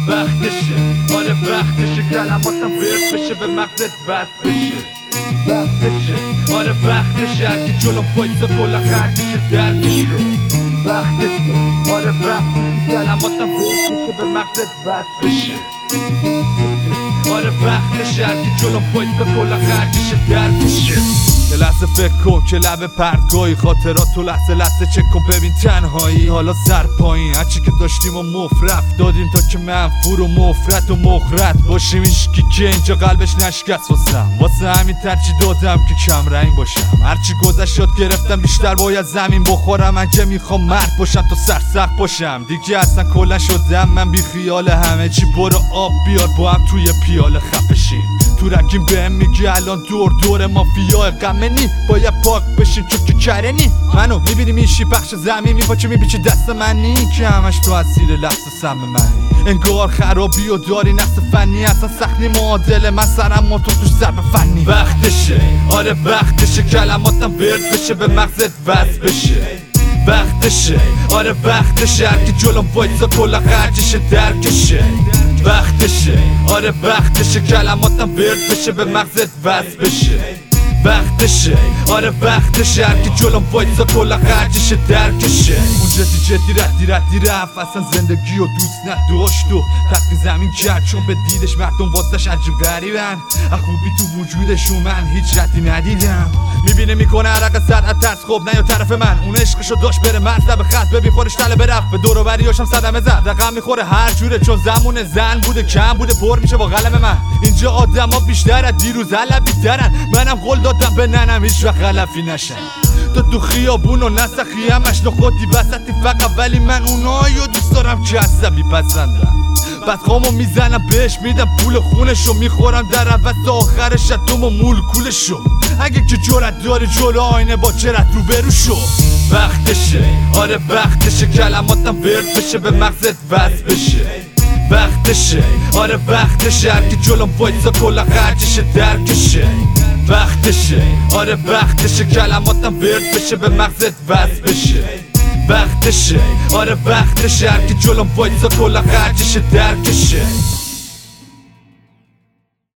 وقتشه، آره وقتشه کلماتم ورد بشه به مغزت بس بشه. وقتشه، آره وقتشه هرکی جلوم وایسا کلا خرجشه درکشه. وقتشه، آره وقتشه کلماتم ورد بشه به مغزت بس بشه. آره وقتشه هرکی جلوم وایسا کلا خرجشه درکشه. یه لحظه فکر کن که لب پرتگاهی، خاطرات تو لحظه لحظه چک کن ببین تنهایی. حالا سر پایین هرچی که داشتیم و مفرف دادیم تا که منفور و مفرد و مخرد باشیم. ایشکی که اینجا قلبش نشکست واسه همین ترجیح دادم که کم رنگ باشم. هرچی گذشت یاد گرفتم بیشتر باید زمین بخورم. من که میخوام مرد باشم تو سرسخت باشم. دیگه اصلا کلا شدم من بی خیال همه چی. برو آب بیار با هم توی پیاله خفه شیم. تو رکیم بهم میگه الان دور مافیا غمنی باید پاک بشیم چون که کرنی. منو میبینی میشی پخش زمین میپاچه میپیچه دست منی که همش تو اسیر لحظه سم منی. انگار خرابی و داری نقص فنی اصلا سخنی معادله من سرم و تو توش ضرب فنی. وقتشه، آره وقتشه کلماتم ورد بشه به مغزت وصل بشه. وقتشه، آره وقتشه هرکی جلوم وایسا کلا خرجشه درکشه. وقتشه، آره وقتشه کلماتم ورد بشه به مغزت وصل بشه. وقتشه، آره وقتشه هرکی جلوم وایسا کلا خرجشه درکشه. اونجا جدی رفت اصلا زندگی و دوست نداشت و تقی زمین کرد چون به دیدش مردم واسش عجیب غریبن. خوبی تو وجودشون من هیچ ردی ندیدم. میبینه میکنه عرق سرعت ترس خب نه یا طرف من. اون عشقشو داشت بره مرز به خط ببین خورش تله برفت به دور و بریاشم صدمه زد. رقم میخوره هر جوره چون زمان زن بوده کم بوده پر میشه با قلم من. اینجا آدما بیشتر از دیروز علبی ترن. منم قول دادم به ننم هیچ وقت غلفی نشن. تو خیابون و نسخی همش خودی بسطی فقط ولی من اونایو دوست دارم که عصبی پسندم. بدخامو میزنم بهش میدم پول خونشو میخورم در عوض تا آخر شتم و مول کولشو. اگه که جرأت داری جلو آینه با چرت رو برو شو. وقتشه، آره وقتشه کلماتم ورد بشه به مغزت وصل بشه. وقتشه، آره وقتشه هرکی جلوم وایسا کلا خرجشه درکشه. وقتشه، آره وقتشه کلماتم ورد بشه به مغزت وصل بشه. وقتشه، آره وقتشه هرکی جلوم وایسا کلا خرجشه درکشه.